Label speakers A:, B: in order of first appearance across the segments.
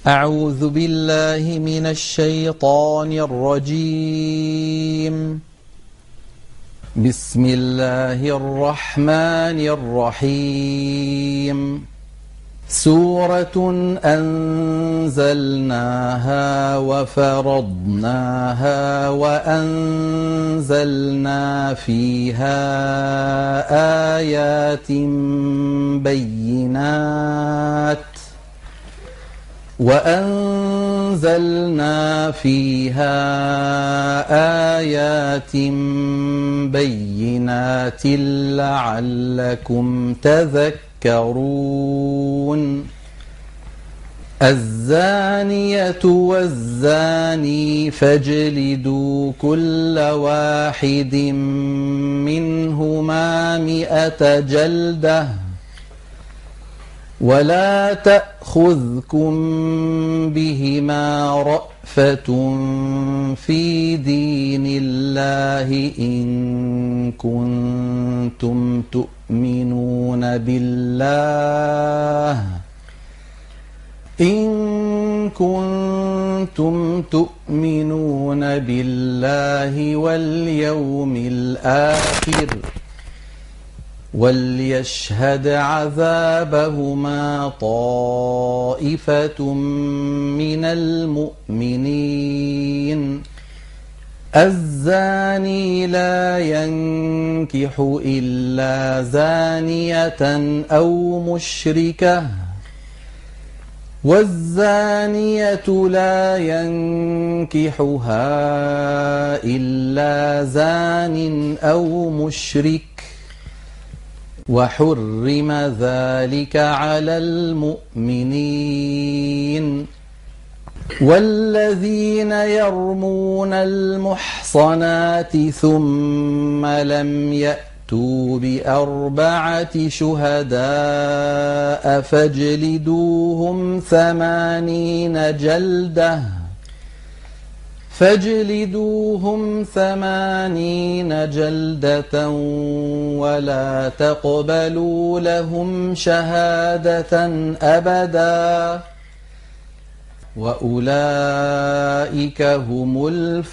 A: أعوذ بالله من الشيطان الرجيم. بسم الله الرحمن الرحيم. سورة أنزلناها وفرضناها وأنزلنا فيها آيات بينات لعلكم تذكرون. الزانية والزاني فاجلدوا كل واحد منهما 100 جلدة ولا تأخذكم بهما رأفة في دين الله إن كنتم تؤمنون بالله واليوم الآخر وليشهد عذابهما طائفة من المؤمنين. الزاني لا ينكح إلا زانية أو مشركة والزانية لا ينكحها إلا زان أو مشرك وحرم ذلك على المؤمنين. والذين يرمون المحصنات ثم لم يأتوا ب4 شهداء فاجلدوهم 80 جلدة ولا تقبلوا لهم شهادة أبدا وأولئك هم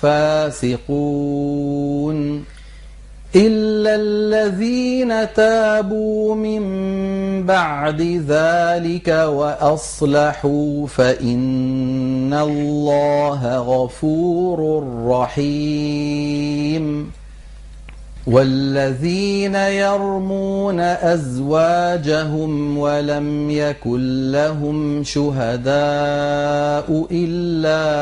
A: الفاسقون. إلا الذين تابوا من بعد ذلك وأصلحوا فإن الله غفور رحيم. والذين يرمون أزواجهم ولم يكن لهم شهداء إلا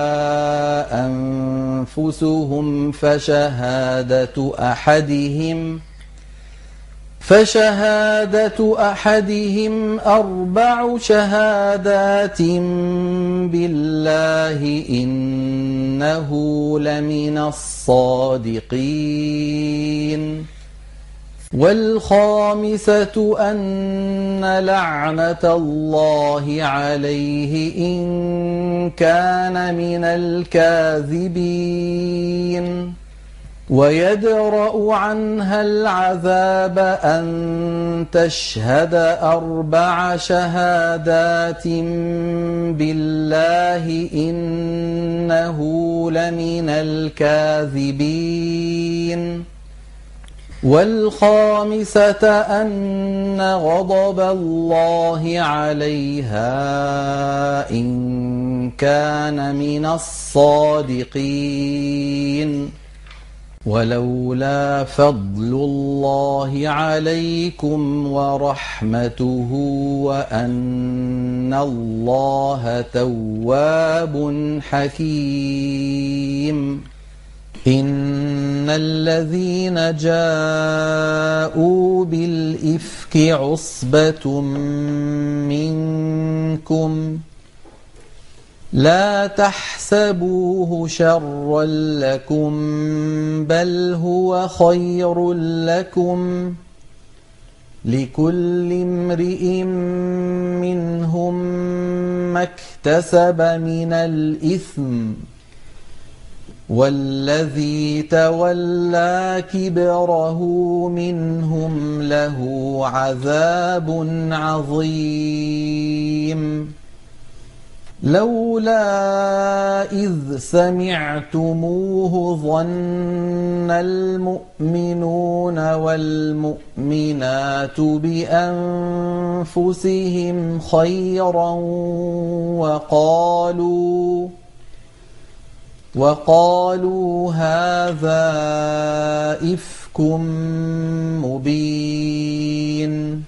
A: أنفسهم فشهادة أحدهم 4 شهادات بالله إنه لمن الصادقين. والخامسة أن لعنة الله عليه إن كان من الكاذبين. ويدرأ عنها العذاب أن تشهد 4 شهادات بالله إنه لمن الكاذبين. والخامسة أن غضب الله عليها إن كان من الصادقين. ولولا فضل الله عليكم ورحمته وأن الله تواب حكيم. إن الذين جاءوا بالإفك عصبة منكم لا تحسبوه شرا لكم بل هو خير لكم لكل امرئ منهم ما اكتسب من الإثم والذي تولى كبره منهم له عذاب عظيم. لولا إذ سمعتموه ظن المؤمنون والمؤمنات بأنفسهم خيرا وقالوا هذا إفك مبين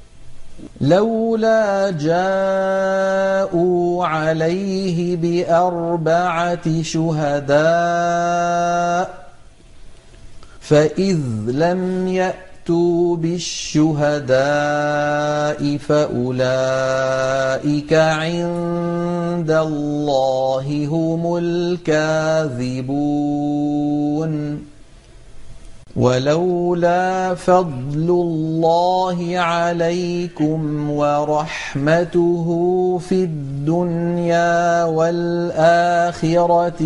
A: لولا جاءوا عليه بأربعة شهداء فإذ لم يأتوا بالشهداء فأولئك عند الله هم الكاذبون ولولا فضل الله عليكم ورحمته في الدنيا والآخرة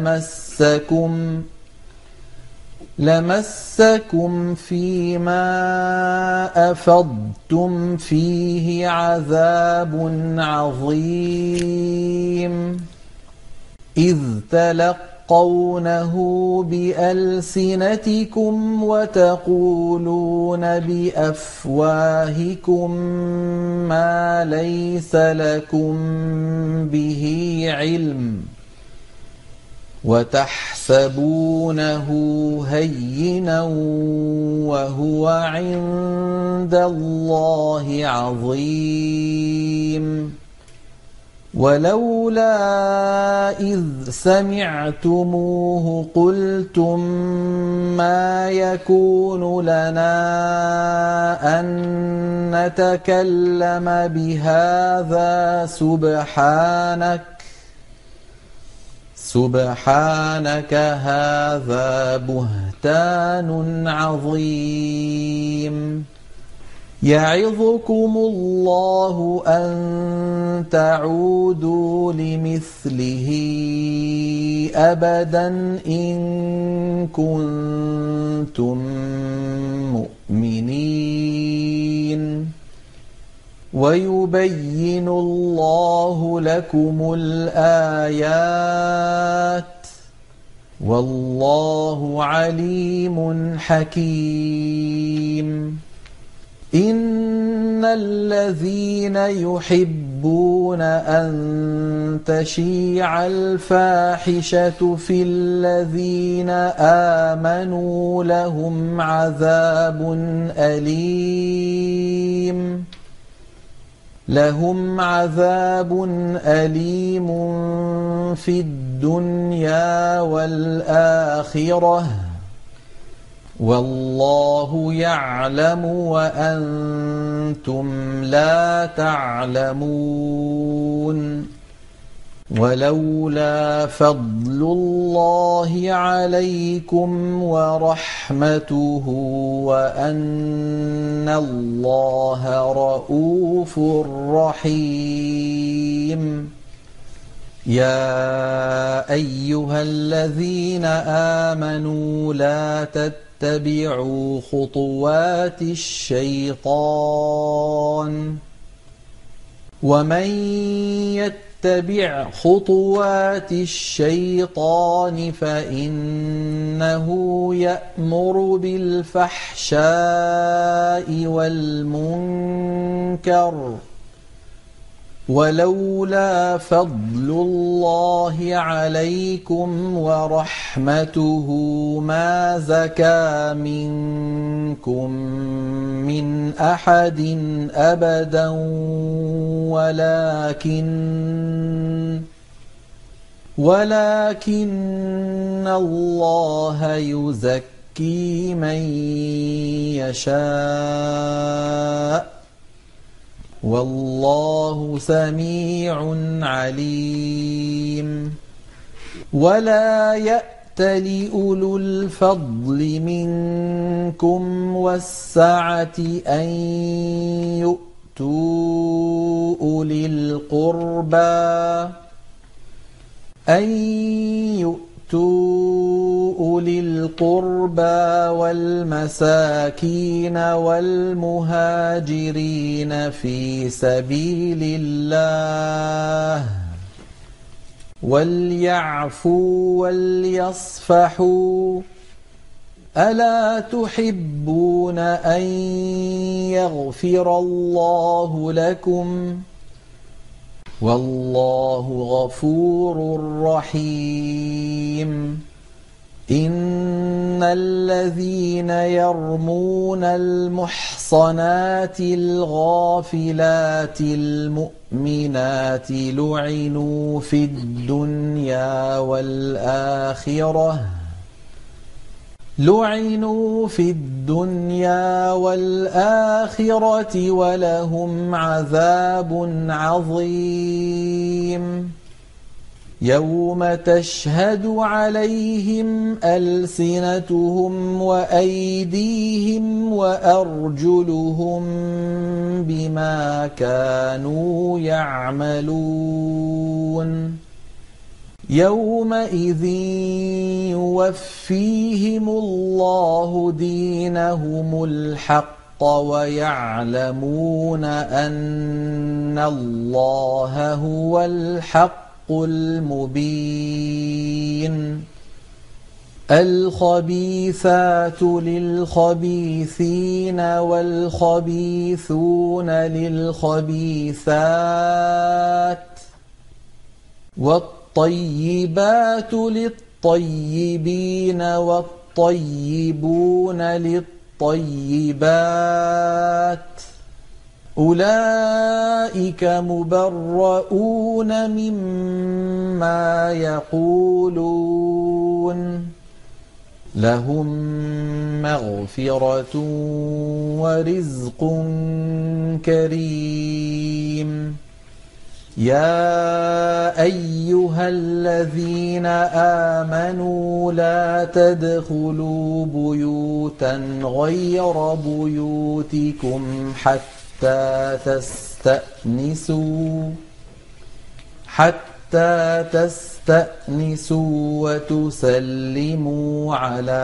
A: لمسكم فيما أفضتم فيه عذاب عظيم إذ تلقونه بألسنتكم وتقولون بأفواهكم ما ليس لكم به علم وتحسبونه هينا وهو عند الله عظيم ولولا إذ سمعتموه قلتم ما يكون لنا أن نتكلم بهذا سبحانك هذا بهتان عظيم يعظكم الله أن تعودوا لمثله أبدا إن كنتم مؤمنين ويبين الله لكم الآيات والله عليم حكيم إن الذين يحبون أن تشيع الفاحشة في الذين آمنوا لهم عذاب أليم في الدنيا والآخرة والله يعلم وأنتم لا تعلمون ولولا فضل الله عليكم ورحمته وأن الله رءوف رحيم يا أيها الذين آمنوا لا تتبعوا خطوات الشيطان ومن يتبع خطوات الشيطان فإنه يأمر بالفحشاء والمنكر ولولا فضل الله عليكم ورحمته ما زكى منكم من أحد أبدا ولكن الله يزكي من يشاء والله سميع عليم ولا يأت لأولو الفضل منكم والسعة أن يؤتوا أولي القربى والمساكين والمهاجرين في سبيل الله وَلْيَعْفُوا وَلْيَصْفَحُوا أَلَا تُحِبُّونَ أَن يَغْفِرَ اللَّهُ لَكُمْ ۗ وَاللَّهُ غَفُورٌ رَّحِيمٌ إِنَّ الَّذِينَ يَرْمُونَ الْمُحْصَنَاتِ الْغَافِلَاتِ الْمُؤْمِنَاتِ لُعِنُوا فِي الدُّنْيَا وَالْآخِرَةِ وَلَهُمْ عَذَابٌ عَظِيمٌ يَوْمَ تَشْهَدُ عَلَيْهِمْ أَلْسِنَتُهُمْ وَأَيْدِيهِمْ وَأَرْجُلُهُم بِمَا كَانُوا يَعْمَلُونَ يَوْمَئِذٍ يُوَفِّيهِمُ اللَّهُ دِينَهُمُ الْحَقَّ وَيَعْلَمُونَ أَنَّ اللَّهَ هُوَ الْحَقُّ الْمُبِينُ الْخَبِيثَاتُ لِلْخَبِيثِينَ وَالْخَبِيثُونَ لِلْخَبِيثَاتِ والطيبات للطيبين والطيبون للطيبات أولئك مبرؤون مما يقولون لهم مغفرة ورزق كريم يا أيها الذين آمنوا لا تدخلوا بيوتا غير بيوتكم حتى تستأنسوا وتسلموا على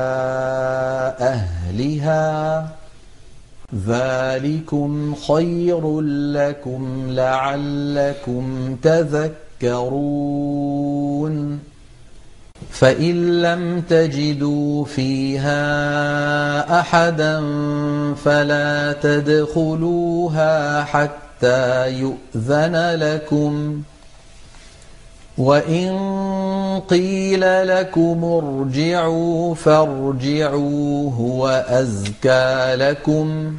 A: أهلها ذلكم خير لكم لعلكم تذكرون فإن لم تجدوا فيها أحدا فلا تدخلوها حتى يؤذن لكم وإن قيل لكم ارجعوا فارجعوا هو أزكى لكم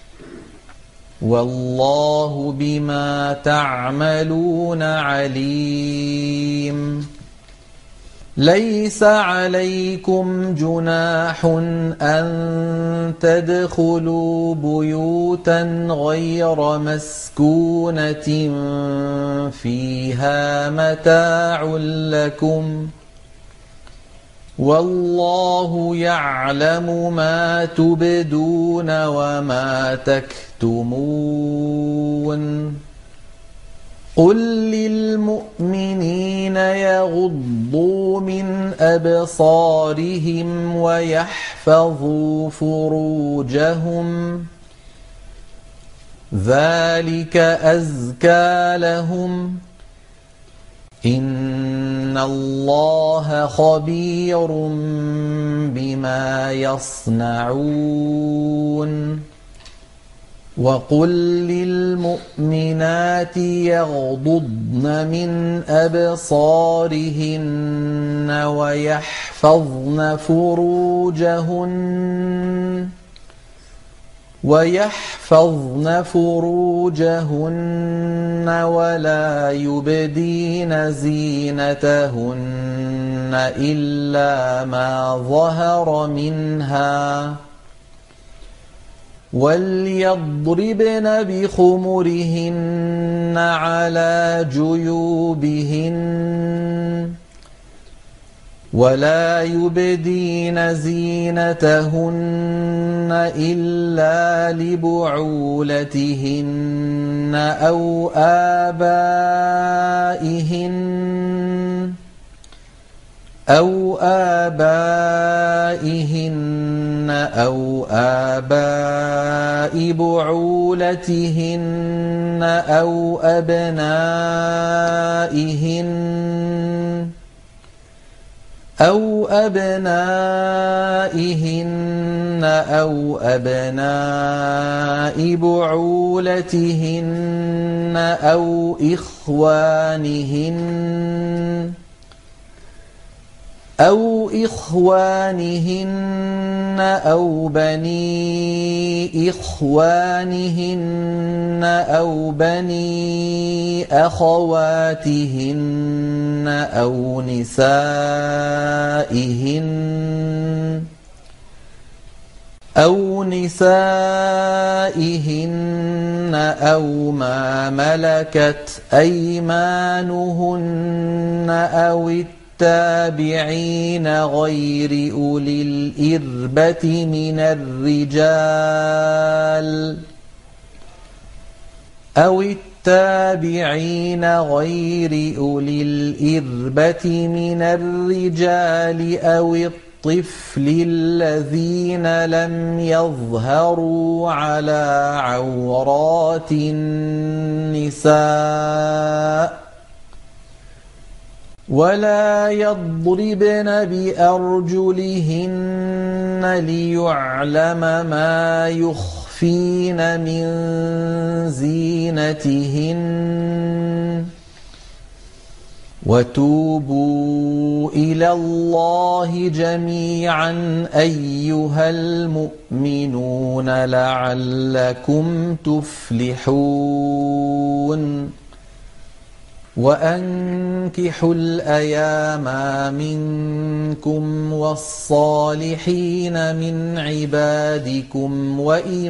A: والله بما تعملون عليم ليس عليكم جناح أن تدخلوا بيوتا غير مسكونة فيها متاع لكم والله يعلم ما تبدون وما تكتمون قل للمؤمنين يغضوا من أبصارهم ويحفظوا فروجهم ذلك أزكى لهم إن الله خبير بما يصنعون وقل للمؤمنات يغضضن من أبصارهن ويحفظن فروجهن ولا يبدين زينتهن إلا ما ظهر منها وليضربن بخمرهن على جيوبهن ولا يبدين زينتهن إلا لبعولتهن أو آبائهن أو آباء بعولتهن أو أبنائهن أو أبناء بعولتهن أو إخوانهن أو بني إخوانهن أو بني أخواتهن أو نسائهن أو ما ملكت أيمانهن أو التابعين غير أولي الإربة من الرجال أو الطفل الذين لم يظهروا على عورات النساء ولا يضربن بأرجلهن ليعلم ما يخفين من زينتهن وتوبوا إلى الله جميعا أيها المؤمنون لعلكم تفلحون وأنكحوا الأيام منكم والصالحين من عبادكم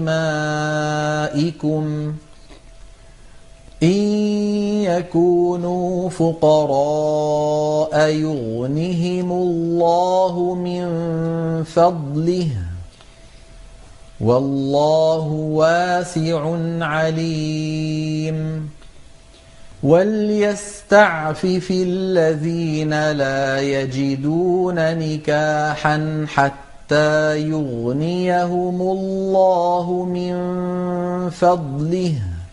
A: وإمائكم إن يكونوا فقراء يغنهم الله من فضله والله واسع عليم وليستعفف الذين لا يجدون نكاحا حتى يغنيهم الله من فضله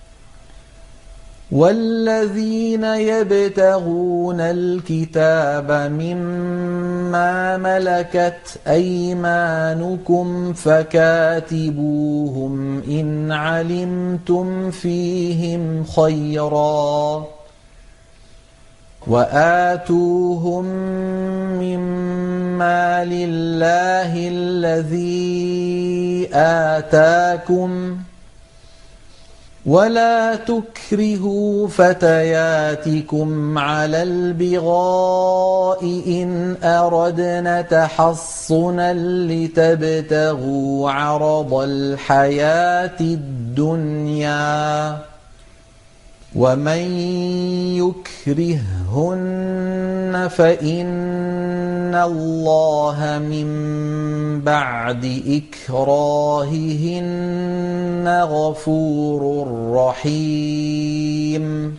A: والذين يبتغون الكتاب مما ملكت أيمانكم فكاتبوهم إن علمتم فيهم خيرا وآتوهم مما لله الذي آتاكم ولا تكرهوا فتياتكم على البغاء إن أردنا تحصنا لتبتغوا عرض الحياة الدنيا ومن يكرههن فإن الله من بعد إكراههن غفور رحيم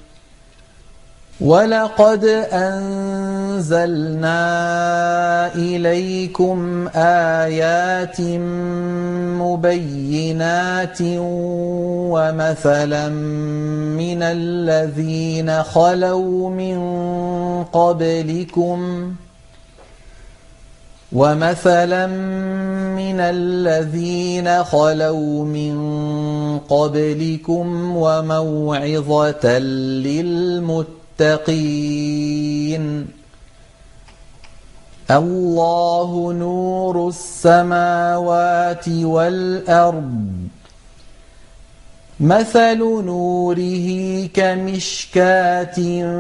A: ولقد أنزلنا إليكم آيات مبينات ومثلا من الذين خلوا من قبلكم وموعظة للمتقين الله نور السماوات والأرض مثل نوره كمشكاة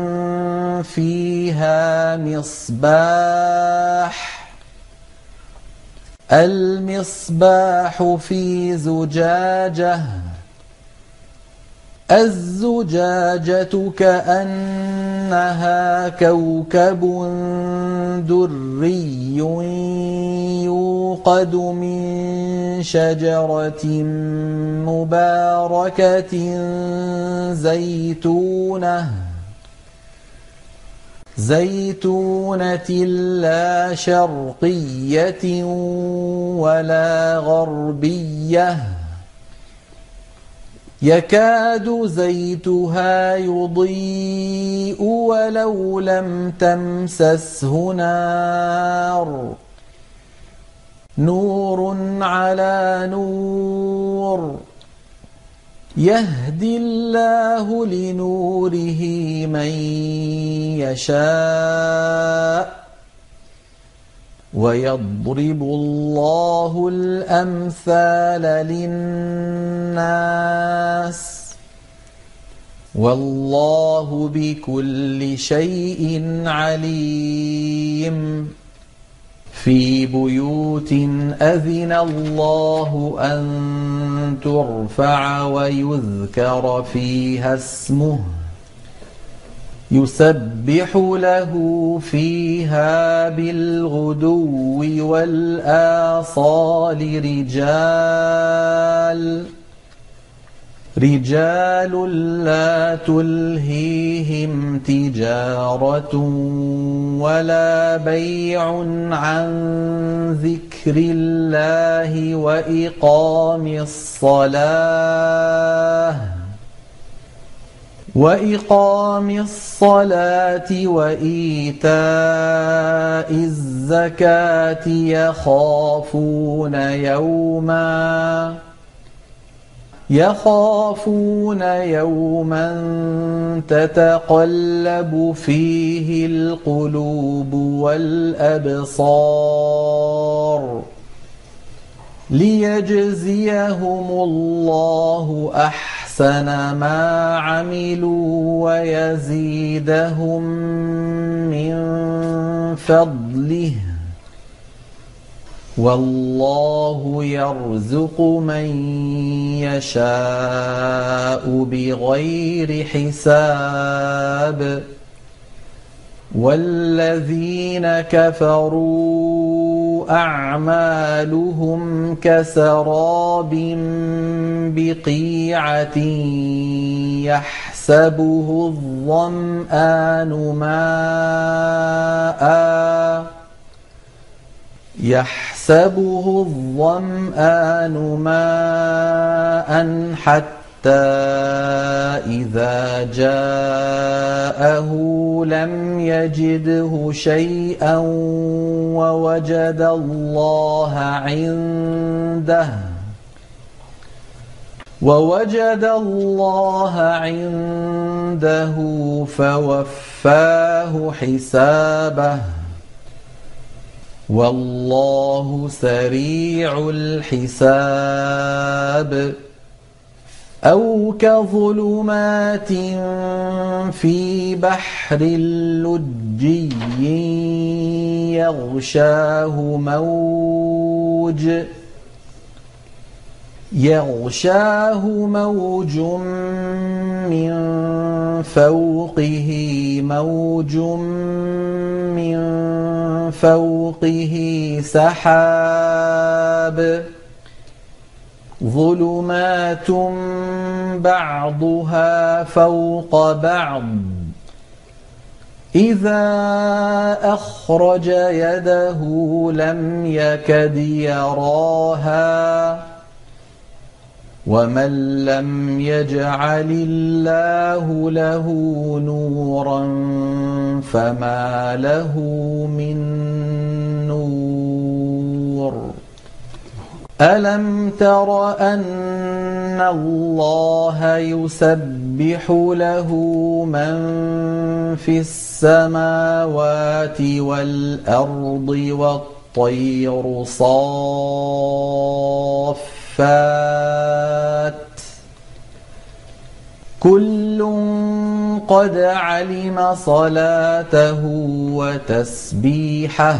A: فيها المصباح في زجاجة الزجاجة كأنها كوكب دري يوقد من شجرة مباركة زيتونة لا شرقية ولا غربية يكاد زيتها يضيء ولو لم تمسسه نار نور على نور يهدي الله لنوره من يشاء ويضرب الله الأمثال للناس والله بكل شيء عليم في بيوت أذن الله أن ترفع ويذكر فيها اسمه يسبح له فيها بالغدو والآصال رجال لا تلهيهم تجارة ولا بيع عن ذكر الله وإقام الصلاة وإيتاء الزكاة يخافون يوما تتقلب فيه القلوب والأبصار ليجزيهم الله أحسن ما عملوا ويزيدهم من فضله والله يرزق من يشاء بغير حساب والذين كفروا أعمالهم كسراب بقيعة يحسبه الظمآن ماء حتى إذا جاءه لم يجده شيئا ووجد الله عنده فوفاه حسابه والله سريع الحساب أو كظلمات في بحر لجي يغشاه موج من فوقه سحاب ظلمات بعضها فوق بعض إذا أخرج يده لم يكد يراها ومن لم يجعل الله له نورا فما له من نور ألم تر أن الله يسبح له من في السماوات والأرض والطير صافات كل قد علم صلاته وتسبيحه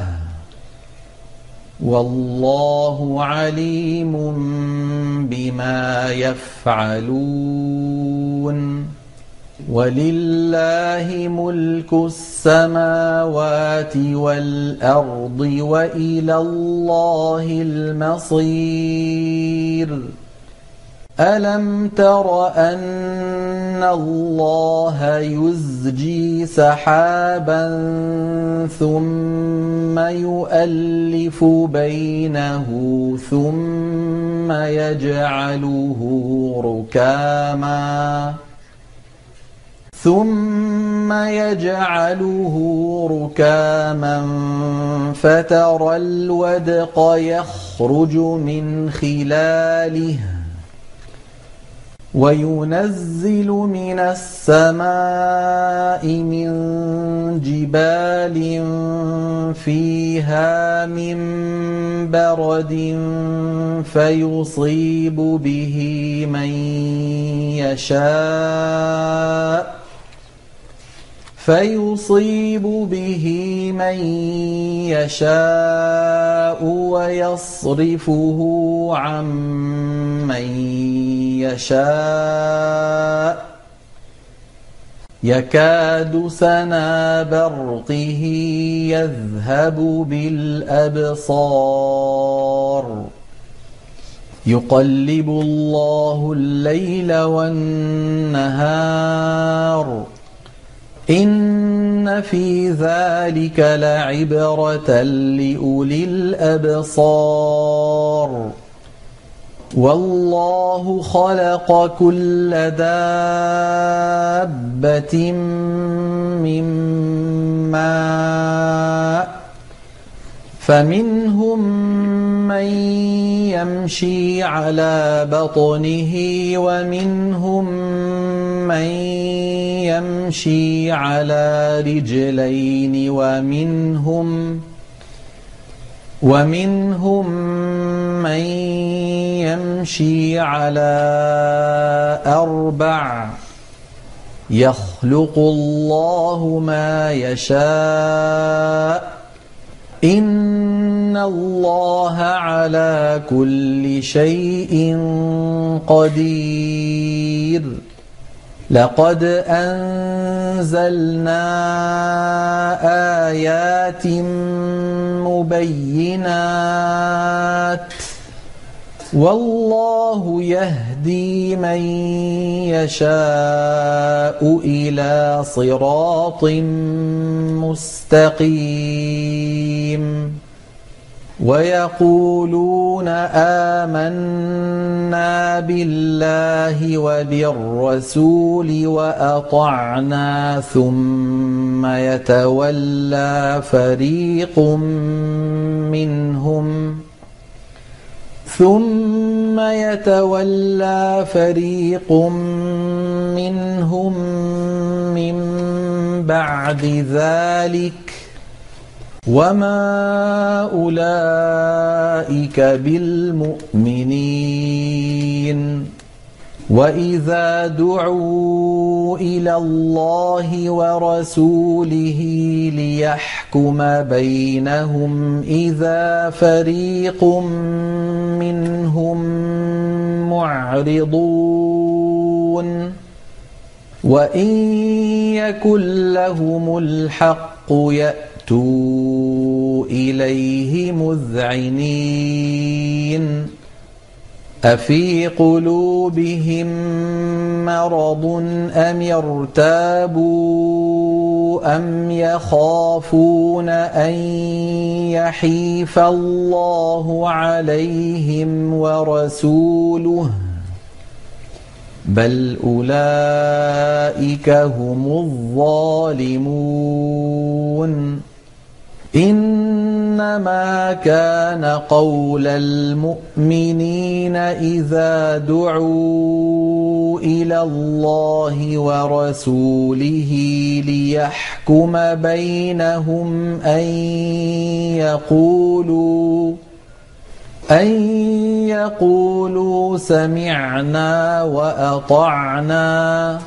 A: والله عليم بما يفعلون ولله ملك السماوات والأرض وإلى الله المصير ألم تر أن الله يزجي سحابا ثم يؤلف بينه ثم يجعله ركاما فترى الودق يخرج من خلاله وينزل من السماء من جبال فيها من برد فيصيب به من يشاء ويصرفه عن من يشاء يكاد سنا برقه يذهب بالأبصار يقلب الله الليل والنهار إن في ذلك لعبرة لأولي الأبصار والله خلق كل دابة من ماء فمنهم من يمشي على بطنه ومنهم من يمشي على رجلين ومنهم من يمشي على أربع يخلق الله ما يشاء إن الله على كل شيء قدير لقد أنزلنا آيات مبينات والله يهدي من يشاء إلى صراط مستقيم ويقولون آمنا بالله وبالرسول وأطعنا ثم يتولى فريق منهم من بعد ذلك وما أولئك بالمؤمنين وإذا دعوا إلى الله ورسوله ليحكم بينهم إذا فريق منهم معرضون وإن يكن لهم الحق يأتوا إليه مذعنين أفي قلوبهم مرض أم ارتابوا أم يخافون أن يحيف الله عليهم ورسوله بل أولئك هم الظالمون إنما كان قول المؤمنين إذا دعوا إلى الله ورسوله ليحكم بينهم أن يقولوا سمعنا وأطعنا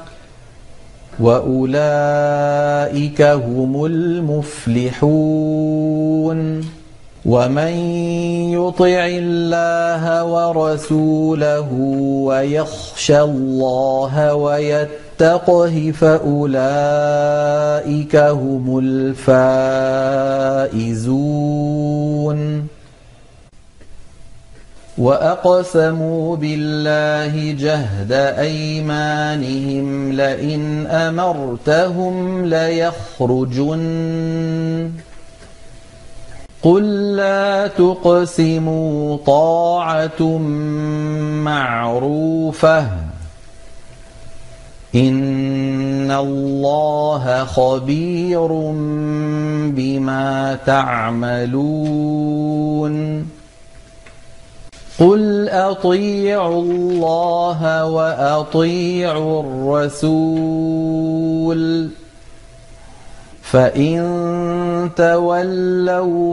A: وأولئك هم المفلحون ومن يطع الله ورسوله ويخشى الله ويتقه فأولئك هم الفائزون وأقسموا بالله جهد أيمانهم لئن أمرتهم ليخرجن قل لا تقسموا طاعة معروفة إن الله خبير بما تعملون قل أطيعوا الله وأطيعوا الرسول فإن تولوا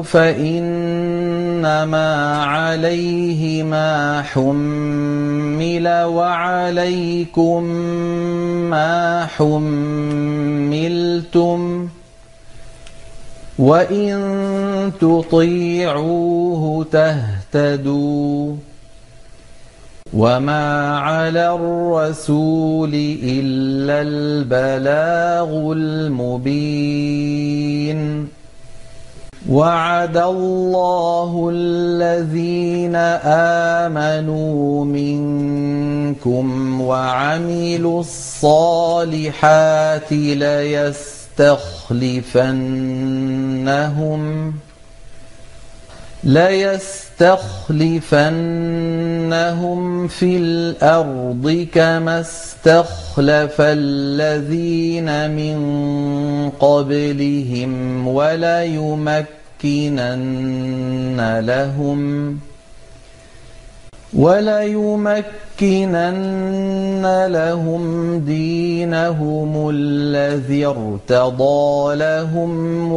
A: فإنما عليه ما حمل وعليكم ما حملتم وإن تطيعوه تهتدوا وما على الرسول إلا البلاغ المبين وعد الله الذين آمنوا منكم وعملوا الصالحات ليستخلفنهم في الأرض كما استخلف الذين من قبلهم وليمكنن لهم دينهم الذي ارتضى لهم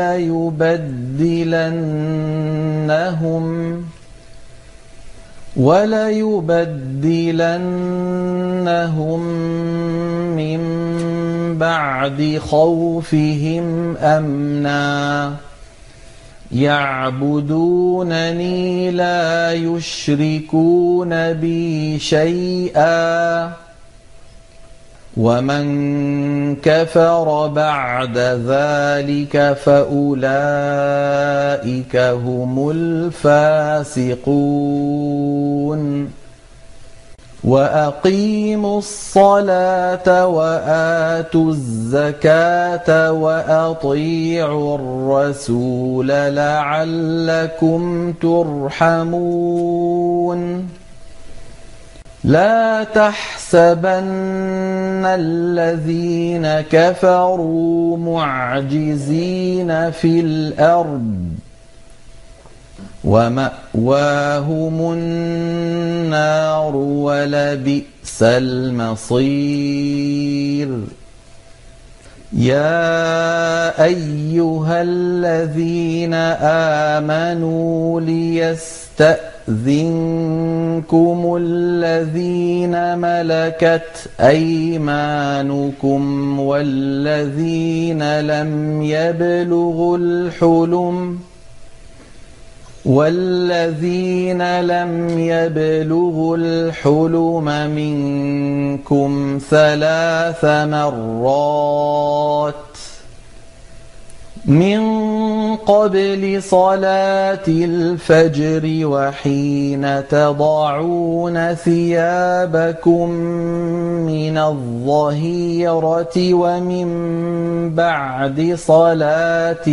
A: وليبدلنهم من بعد خوفهم أمنا يعبدونني لا يشركون بي شيئا ومن كفر بعد ذلك فأولئك هم الفاسقون وأقيموا الصلاة وآتوا الزكاة وأطيعوا الرسول لعلكم ترحمون لا تحسبن الذين كفروا معجزين في الأرض ومأواهم النار ولبئس المصير يا أيها الذين آمنوا ليستأذنكم الذين ملكت أيمانكم والذين لم يبلغوا الحلم منكم 3 مرات من قبل صلاة الفجر وحين تضعون ثيابكم من الظهيرة ومن بعد صلاة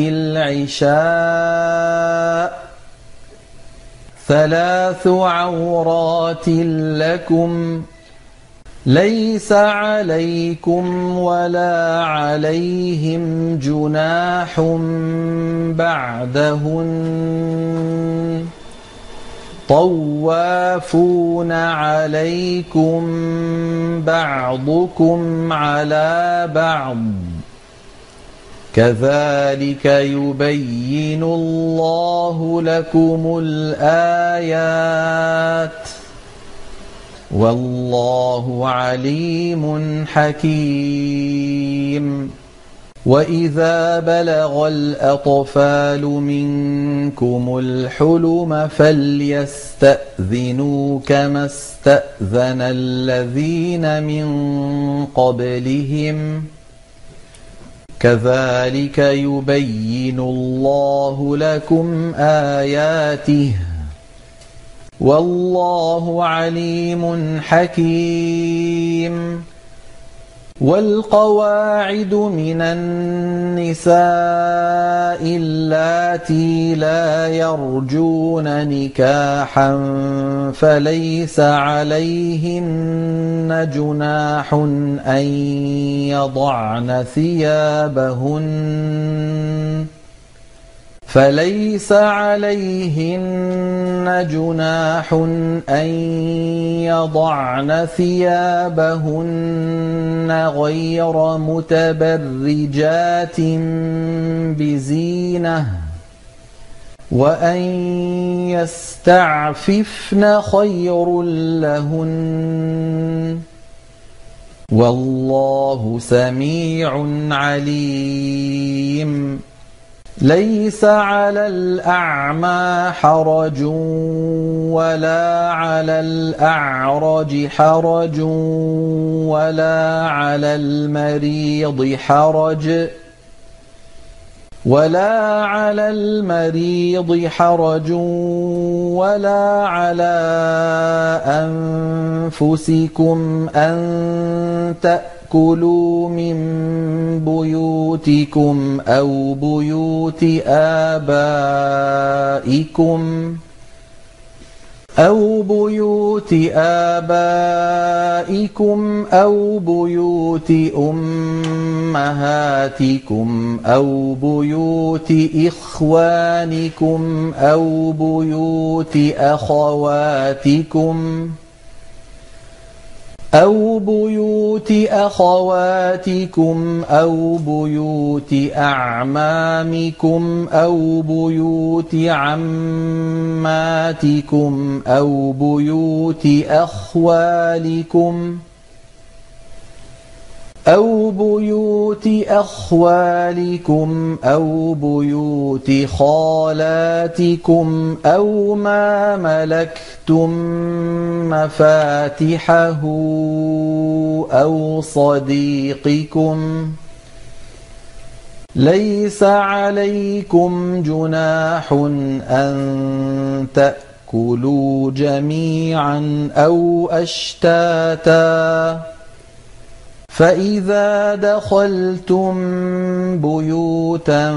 A: العشاء 3 عورات لكم ليس عليكم ولا عليهم جناح بعدهن طوافون عليكم بعضكم على بعض كذلك يبين الله لكم الآيات والله عليم حكيم وإذا بلغ الأطفال منكم الحلم فليستأذنوا كما استأذن الذين من قبلهم كذلك يبين الله لكم آياته والله عليم حكيم والقواعد من النساء واللاتي لا يرجون نكاحا فليس عليهن جناح أن يضعن ثيابهن غير متبرجات بزينة وأن يستعففن خير لهن والله سميع عليم ليس على الأعمى حرج ولا على الأعرج حرج ولا على المريض حرج ولا على أنفسكم أن تأكلوا من بيوتكم أو بيوت آبائكم أو بيوت أمهاتكم أو بيوت إخوانكم أو بيوت أخواتكم أو بيوت أعمامكم أو بيوت عماتكم أو بيوت أخوالكم أو بيوت خالاتكم أو ما ملكتم مفاتحه أو صديقكم ليس عليكم جناح أن تأكلوا جميعا أو أشتاتا فإذا دخلتم بيوتا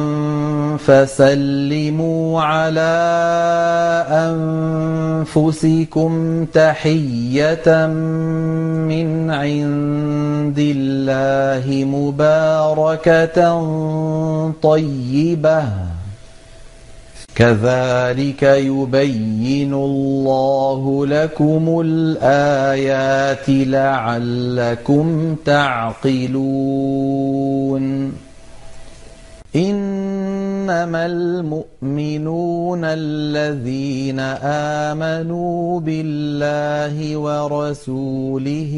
A: فسلموا على أنفسكم تحية من عند الله مباركة طيبة كذلك يبين الله لكم الآيات لعلكم تعقلون إنما المؤمنون الذين آمنوا بالله ورسوله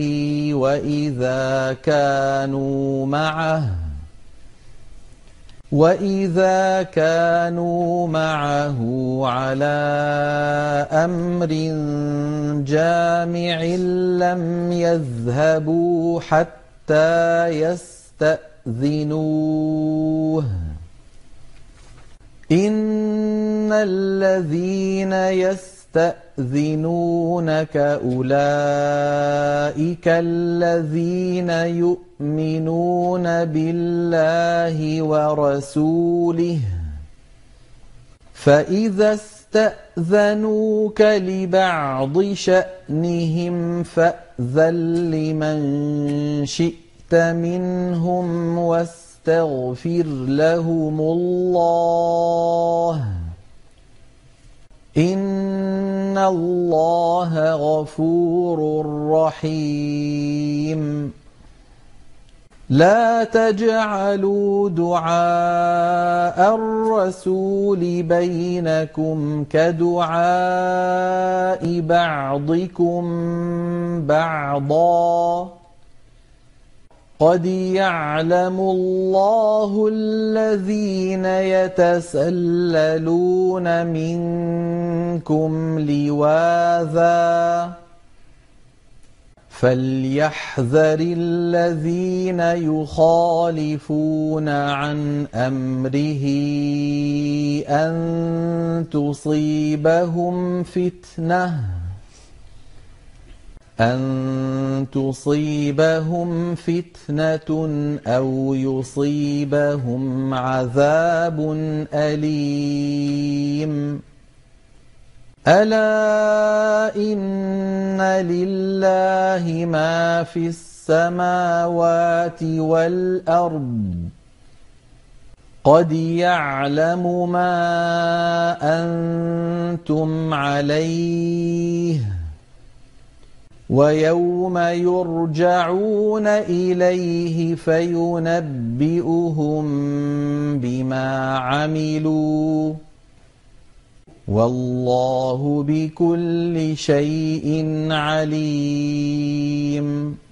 A: وإذا كانوا معه على أمر جامع لم يذهبوا حتى يستأذنوه إن الذين يستأذنونك أولئك الذين يؤمنون بالله ورسوله فإذا استأذنوك لبعض شأنهم فأذن لمن شئت منهم واستغفر لهم الله إن الله غفور رحيم لا تجعلوا دعاء الرسول بينكم كدعاء بعضكم بعضا قد يعلم الله الذين يتسللون منكم لواذا فليحذر الذين يخالفون عن أمره أن تصيبهم فتنة أن تصيبهم فتنة أو يصيبهم عذاب أليم ألا إن لله ما في السماوات والأرض قد يعلم ما أنتم عليه ويوم يرجعون إليه فينبئهم بما عملوا والله بكل شيء عليم